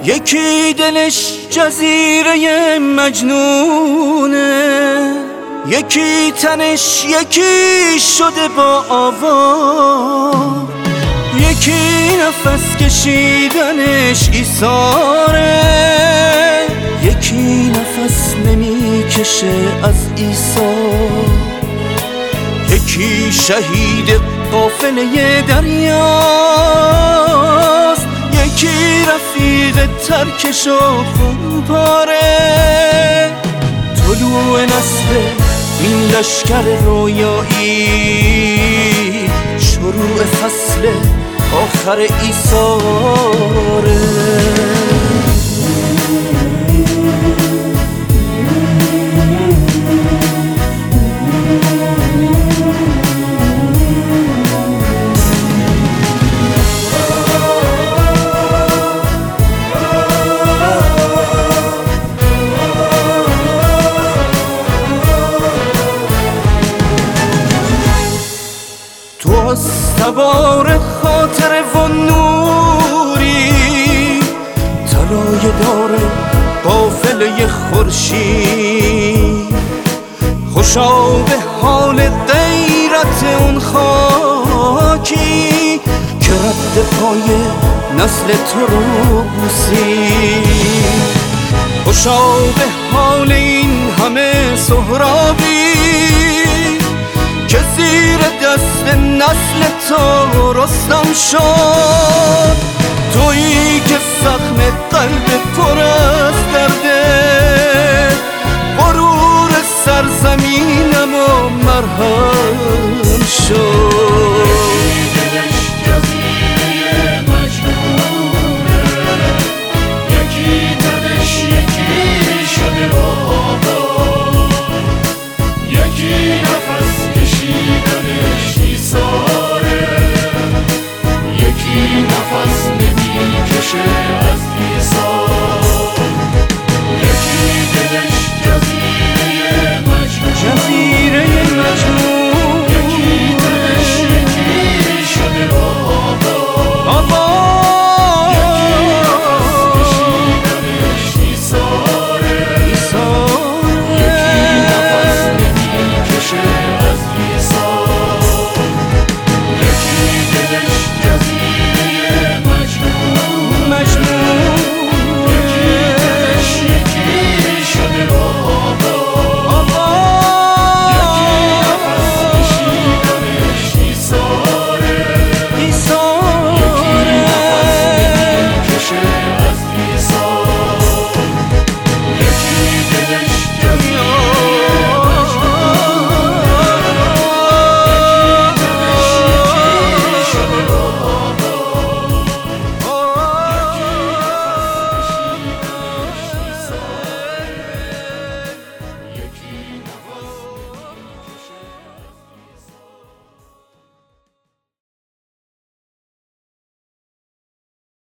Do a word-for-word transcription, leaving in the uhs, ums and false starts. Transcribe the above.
یکی دلش جزیره مجنونه، یکی تنش یکی شده با آوا، یکی نفس کشیدنش ایثاره، یکی نفس نمیکشه از عیسی، یکی شهید قافله دریاست، یکی رفیق ترکش و خونپاره. طلوع نسل این لشکر رویایی، شروع فصل آخر ایثاره. تو استوار خاطر و نوری، طلایه داره قافله خورشید، خوشا به حال غیرت اون خاکی که رد پای نسل تو رو بوسید، خوشا به حال این همه سهرابی که زیر دست نسل تو رستم شد.